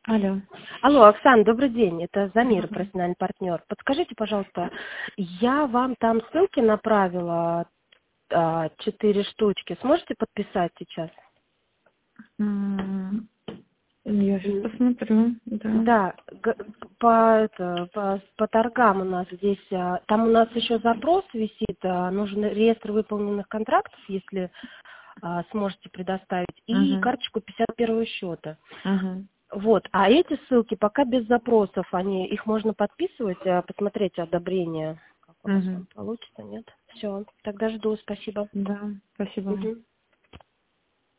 Алло. Алло, Оксана, добрый день. Это Замира, Ага. профессиональный партнер. Подскажите, пожалуйста, я вам там ссылки направила 4 штучки. Сможете подписать сейчас? М, Я сейчас М, посмотрю, да. Да, по торгам у нас здесь, там у нас еще запрос висит, нужен реестр выполненных контрактов, если сможете предоставить, и Угу. карточку 51-го счета. Угу. Вот, а эти ссылки пока без запросов, их можно подписывать, посмотреть одобрение. Как у нас Угу. там получится, нет? Все, тогда жду, спасибо. Да, спасибо. Мгм.